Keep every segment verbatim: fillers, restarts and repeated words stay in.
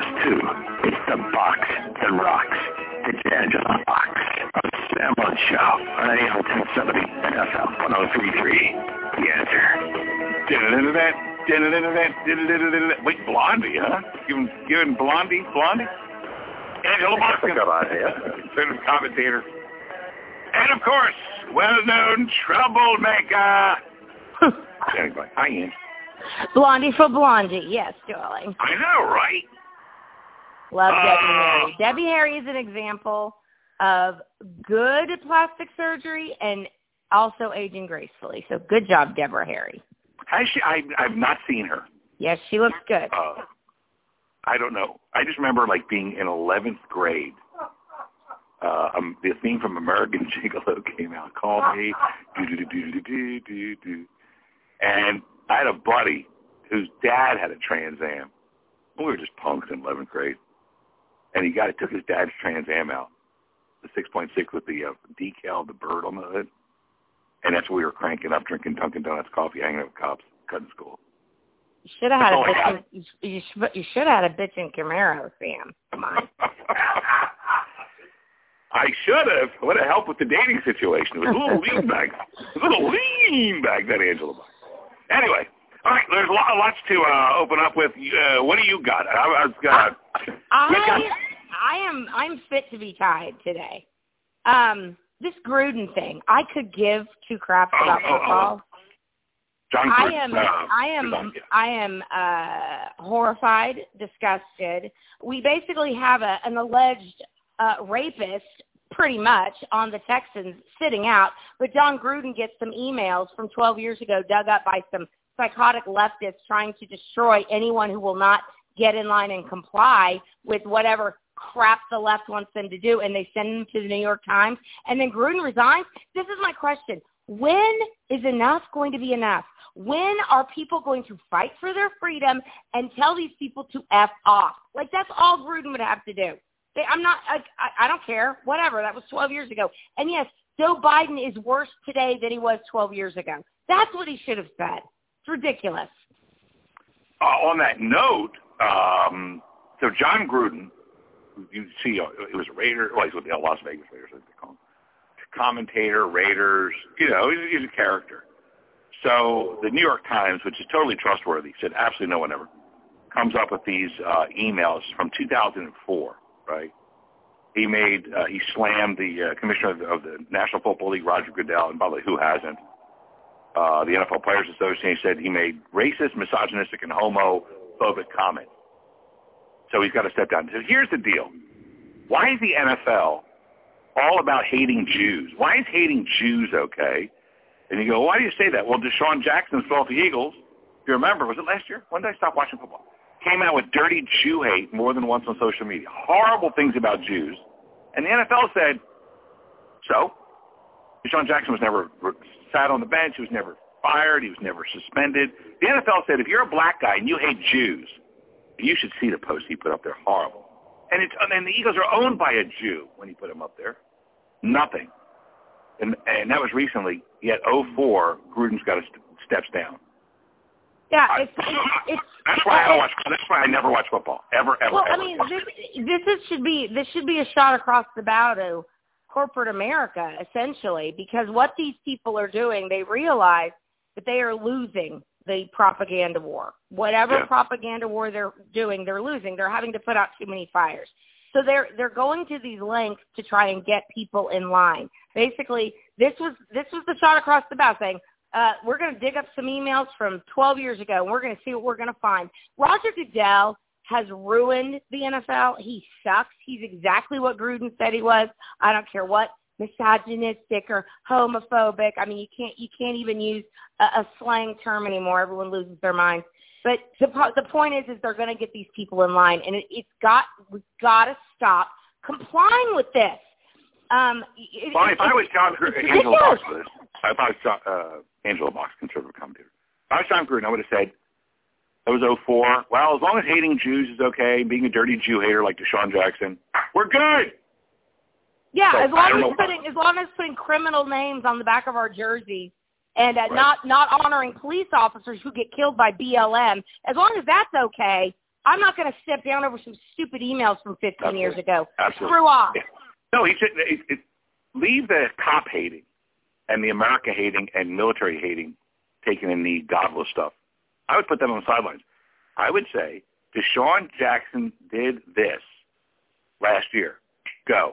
two. It's the box that rocks. It's Angela Box of the Sam Lund Show on A M ten seventy and F M one oh three point three. The answer. Wait, Blondie, huh? Giving, giving Blondie, Blondie? Angela Box, conservative commentator. And, of course, well-known troublemaker. Anyway, hi, Ange. Blondie for Blondie, yes, darling. I know, right? Love uh, Debbie Harry. Debbie Harry is an example of good plastic surgery and also aging gracefully. So good job, Deborah Harry. Has she? I, I've not seen her. Yes, she looks good. Uh, I don't know. I just remember, like, being in eleventh grade. Uh, um, the theme from American Gigolo came out. Call me. Do, do, do, do, do, do, do, do. And I had a buddy whose dad had a Trans Am. We were just punks in eleventh grade. And he got it, took his dad's Trans Am out, the six point six with the uh, decal, the bird on the hood. And that's what we were cranking up, drinking Dunkin' Donuts coffee, hanging out with cops, cutting school. You should have had a bitch. In, you, should, you should have had a bitch in Camaro, Sam. Come on. I should have. Would have helped with the dating situation. It was a little lean back. It was a little lean back then, Angela. Anyway, all right. There's a lot, lots to uh, open up with. Uh, what do you got? I, I was uh, I, I am. I'm fit to be tied today. Um, this Gruden thing. I could give two craps oh, about oh, football. Oh. John I Gruden, am. uh, I am. I am uh, horrified, disgusted. We basically have a, an alleged uh, rapist, pretty much, on the Texans sitting out. But John Gruden gets some emails from twelve years ago dug up by some psychotic leftists trying to destroy anyone who will not get in line and comply with whatever crap the left wants them to do, and they send them to the New York Times. And then Gruden resigns. This is my question. When is enough going to be enough? When are people going to fight for their freedom and tell these people to F off? Like, that's all Gruden would have to do. They, I'm not, I, I don't care, whatever. That was twelve years ago. And yes, Joe Biden is worse today than he was twelve years ago. That's what he should have said. It's ridiculous. Uh, on that note, um, so John Gruden, you see, uh, it was a Raider, well, he's with the Las Vegas Raiders, as they call him. Commentator, Raiders, you know, he's, he's a character. So the New York Times, which is totally trustworthy, said absolutely no one ever comes up with these uh, emails from two thousand four, right? He made, uh, he slammed the uh, commissioner of the, of the National Football League, Roger Goodell, and by the way, who hasn't? Uh, the N F L Players Association said he made racist, misogynistic, and homophobic comments. So he's got to step down. So here's the deal. Why is the N F L all about hating Jews? Why is hating Jews okay? And you go, why do you say that? Well, Deshaun Jackson's Philadelphia Eagles, if you remember, was it last year? When did I stop watching football? Came out with dirty Jew hate more than once on social media. Horrible things about Jews. And the N F L said, so? Deshaun Jackson was never sat on the bench. He was never fired. He was never suspended. The N F L said, if you're a black guy and you hate Jews, you should see the post he put up there. Horrible. And, it's, and the Eagles are owned by a Jew when he put him up there. Nothing. And, and that was recently. Yet oh four, Gruden's got to st- steps down. Yeah, I, it's, it's that's why I don't watch. That's why I never watch football ever, ever. Well, ever. I mean, this, this is, should be this should be a shot across the bow to corporate America, essentially, because what these people are doing, they realize that they are losing the propaganda war. Whatever yeah. propaganda war they're doing, they're losing. They're having to put out too many fires. So they're they're going to these lengths to try and get people in line. Basically, this was this was the shot across the bow, saying uh, we're going to dig up some emails from twelve years ago, and we're going to see what we're going to find. Roger Goodell has ruined the N F L. He sucks. He's exactly what Gruden said he was. I don't care what misogynistic or homophobic. I mean, you can't you can't even use a, a slang term anymore. Everyone loses their minds. But the the point is, is they're going to get these people in line, and it, it's got we've got to stop complying with this. Um, it, well, it, if I was John Gruden, Angela Box for this, if I was John, uh, Angela Box, conservative commentator, if I was John Gruden, I would have said, that was oh four. Well, as long as hating Jews is okay, being a dirty Jew hater like Deshaun Jackson, we're good. Yeah, so, as long as know. putting as long as putting criminal names on the back of our jerseys. And uh, right. not not honoring police officers who get killed by B L M. As long as that's okay, I'm not going to step down over some stupid emails from fifteen Absolutely. years ago. Absolutely. Screw off. Yeah. No, he should it, it, leave the cop hating and the America hating and military hating, taking a knee, godless stuff. I would put them on the sidelines. I would say Deshaun Jackson did this last year. Go.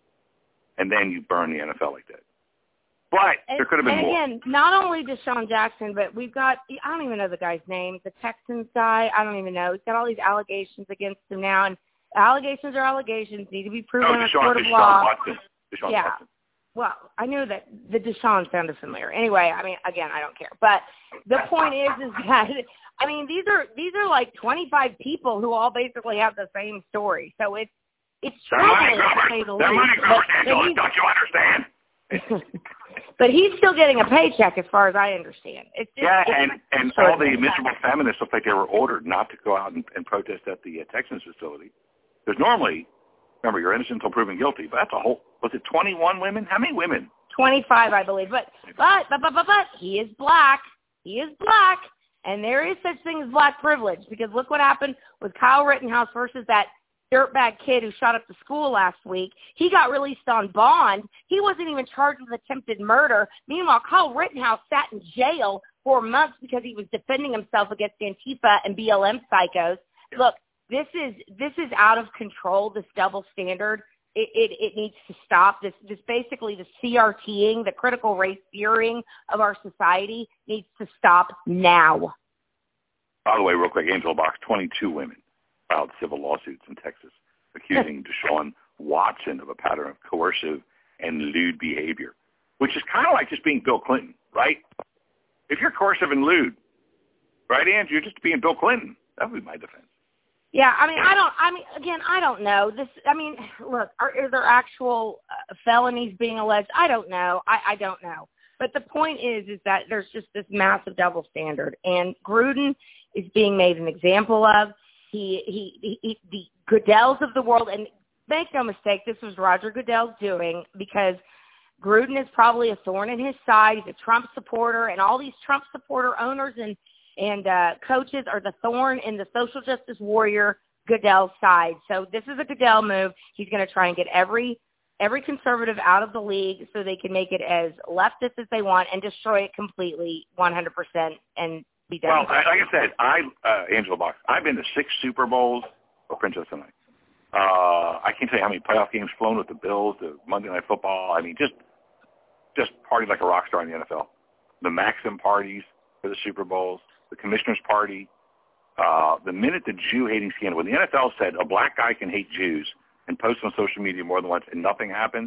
And then you burn the N F L like that. But and, there could have been and more. again, not only Deshaun Jackson, but we've got, I don't even know the guy's name, the Texans guy, I don't even know. He's got all these allegations against him now, and allegations are allegations, need to be proven Oh, in a Deshaun, court of Deshaun law. Watson. Deshaun yeah. Watson. Well, I knew that the Deshaun sounded familiar. Anyway, I mean, again, I don't care. But the point is, is that, I mean, these are these are like twenty-five people who all basically have the same story. So it's it's troubling to say the least. They're money grubbers, But, Angela. but Don't you understand? But he's still getting a paycheck, as far as I understand. It's just, Yeah, it's and, and all the miserable feminists look like they were ordered not to go out and, and protest at the uh, Texans facility. Because normally, remember, you're innocent until proven guilty, but that's a whole, was it twenty-one women? How many women? twenty-five, I believe. But, but, but, but, but, but, he is black. He is black. And there is such thing as black privilege, because look what happened with Kyle Rittenhouse versus that dirtbag kid who shot up the school last week. He got released on bond. He wasn't even charged with attempted murder. Meanwhile, Kyle Rittenhouse sat in jail for months because he was defending himself against Antifa and B L M psychos. Look, this is this is out of control, this double standard. It, it, it needs to stop. This, this basically the C R T-ing, the critical race theorying of our society needs to stop now. By the way, real quick, Angela Box, twenty-two women filed civil lawsuits in Texas accusing Deshaun Watson of a pattern of coercive and lewd behavior, which is kind of like just being Bill Clinton, right? If you're coercive and lewd, right, Andrew, you're just being Bill Clinton. That would be my defense. Yeah, I mean, I don't, I mean, again, I don't know. This, I mean, look, are, are there actual uh, felonies being alleged? I don't know. I, I don't know. But the point is, is that there's just this massive double standard, and Gruden is being made an example of. He, he, he, he the Goodells of the world, and make no mistake, this was Roger Goodell's doing, because Gruden is probably a thorn in his side. He's a Trump supporter, and all these Trump supporter owners and and uh, coaches are the thorn in the social justice warrior Goodell side. So this is a Goodell move. He's going to try and get every every conservative out of the league so they can make it as leftist as they want and destroy it completely, one hundred percent, and be done. Well, with it. like I said, I uh, Angela Box, I've been to six Super Bowls. Oh, Princess and I. Uh, I can't tell you how many playoff games flown with the Bills, the Monday Night Football. I mean, just just partied like a rock star in the N F L. The Maxim parties for the Super Bowls, the Commissioner's Party. Uh, the minute the Jew-hating scandal, when the N F L said a black guy can hate Jews and post on social media more than once and nothing happens,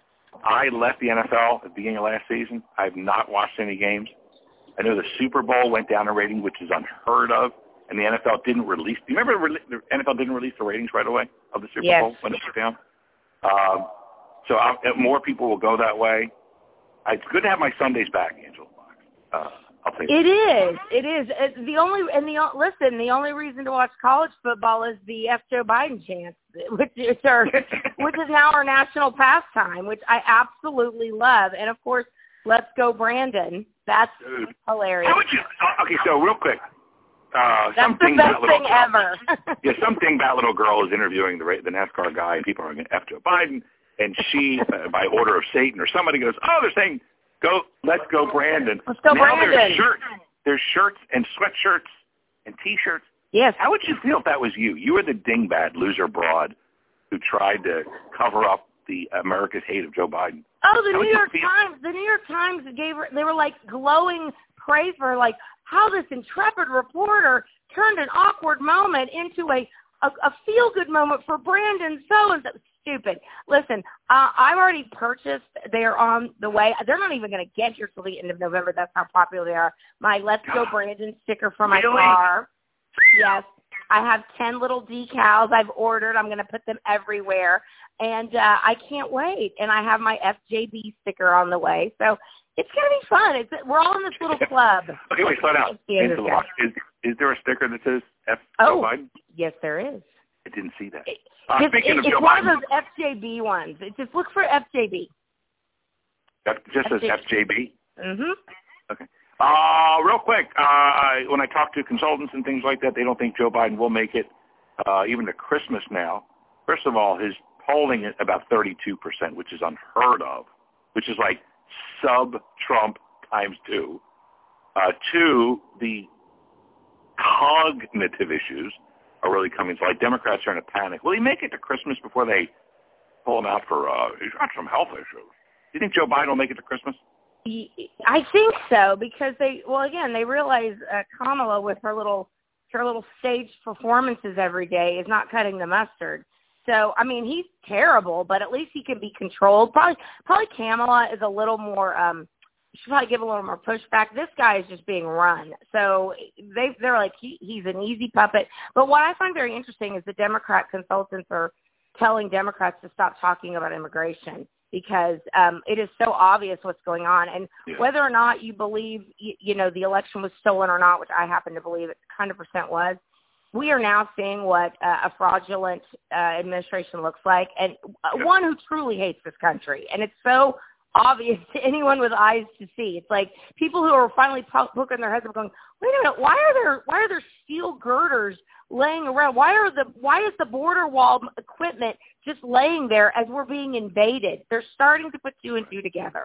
I left the N F L at the beginning of last season. I have not watched any games. I know the Super Bowl went down in rating, which is unheard of, and the N F L didn't release. Do you remember the N F L didn't release the ratings right away of the Super Yes. Bowl when it went down? Um, so I'll, more people will go that way. It's good to have my Sundays back, Angela. Uh, I'll tell you. It is. It is. It's the only and the listen. The only reason to watch college football is the F. Joe Biden chants, which is our, which is now our national pastime, which I absolutely love. And of course, let's go, Brandon. That's Dude. hilarious. How would you? Okay, so real quick. Uh, That's some the best little thing girl, ever. yeah, some dingbat little girl is interviewing the the NASCAR guy, and people are going to F. Joe Biden, and she, uh, by order of Satan or somebody, goes, "Oh, they're saying." Go, let's go, Brandon. Let's go, now Brandon. There's shirts, there's shirts and sweatshirts and T-shirts. Yes. How would you feel if that was you? You were the dingbat loser broad who tried to cover up the America's hate of Joe Biden. Oh, the How New would you York feel? Times. The New York Times gave her. They were like glowing praise for like how this intrepid reporter turned an awkward moment into a a, a feel good moment for Brandon. So and so. Stupid. Listen, uh, I've already purchased. They're on the way. They're not even going to get here till the end of November. That's how popular they are. My Let's Go Brandon sticker for my Really? car. Yes. I have ten little decals I've ordered. I'm going to put them everywhere. And uh, I can't wait. And I have my F J B sticker on the way. So it's going to be fun. It's, we're all in this little club. Okay, wait, slow down. Angela, is, is there a sticker that says F. Oh, Joe Biden? Yes, there is. I didn't see that. It, Uh, Just, speaking it, of it's Joe one Biden, of those F J B ones. It just look for F J B. that just says F J B? Mm-hmm. Okay. Uh, real quick, uh, when I talk to consultants and things like that, they don't think Joe Biden will make it. uh, even to Christmas now. First of all, his polling at about thirty-two percent, which is unheard of, which is like sub-Trump times two. Uh, two, the cognitive issues are really coming. So like Democrats are in a panic. Will he make it to Christmas before they pull him out for, uh, he's got some health issues. Do you think Joe Biden will make it to Christmas? I think so, because they, well, again, they realize uh, Kamala with her little, her little stage performances every day is not cutting the mustard. So, I mean, he's terrible, but at least he can be controlled. Probably, probably Kamala is a little more, um, should probably give a little more pushback. This guy is just being run. So they, they're like, he, he's an easy puppet. But what I find very interesting is the Democrat consultants are telling Democrats to stop talking about immigration, because um, it is so obvious what's going on. And yeah. whether or not you believe, you, you know, the election was stolen or not, which I happen to believe it one hundred percent was, we are now seeing what uh, a fraudulent uh, administration looks like, and uh, yeah. one who truly hates this country. And it's so obvious to anyone with eyes to see. It's like people who are finally poking their heads up going, wait a minute, why are there why are there steel girders laying around? Why are the why is the border wall equipment just laying there as we're being invaded? They're starting to put two and two together.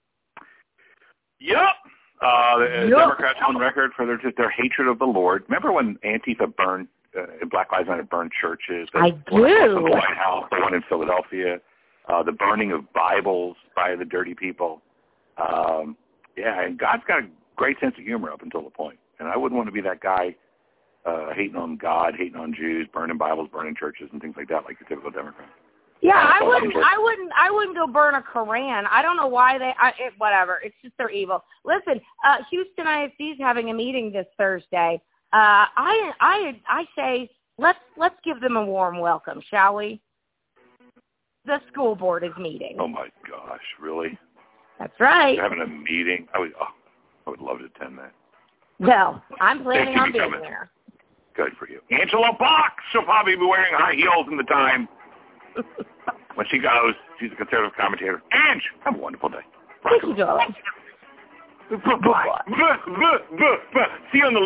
Yep. Uh, the yep. Democrats on record for their their hatred of the Lord. Remember when Antifa burned, uh, Black Lives Matter burned churches? I the, do. The White House, the one in Philadelphia, uh, the burning of Bibles by the dirty people. Um, yeah, and God's got a great sense of humor up until the point. And I wouldn't want to be that guy uh, hating on God, hating on Jews, burning Bibles, burning churches, and things like that, like the typical Democrat. Yeah, I wouldn't. I wouldn't. I wouldn't go burn a Koran. I don't know why they. I, it, whatever. It's just they're evil. Listen, uh, Houston I S D is having a meeting this Thursday. Uh, I, I, I say let's let's give them a warm welcome, shall we? The school board is meeting. Oh my gosh, really? That's right. They're having a meeting. I would. Oh, I would love to attend that. Well, I'm planning on being coming. there. Good for you, Angela Box. She'll probably be wearing high heels in the time. When she goes, she's a conservative commentator. Ange, have a wonderful day. Thank you, darling. Bye. See you on the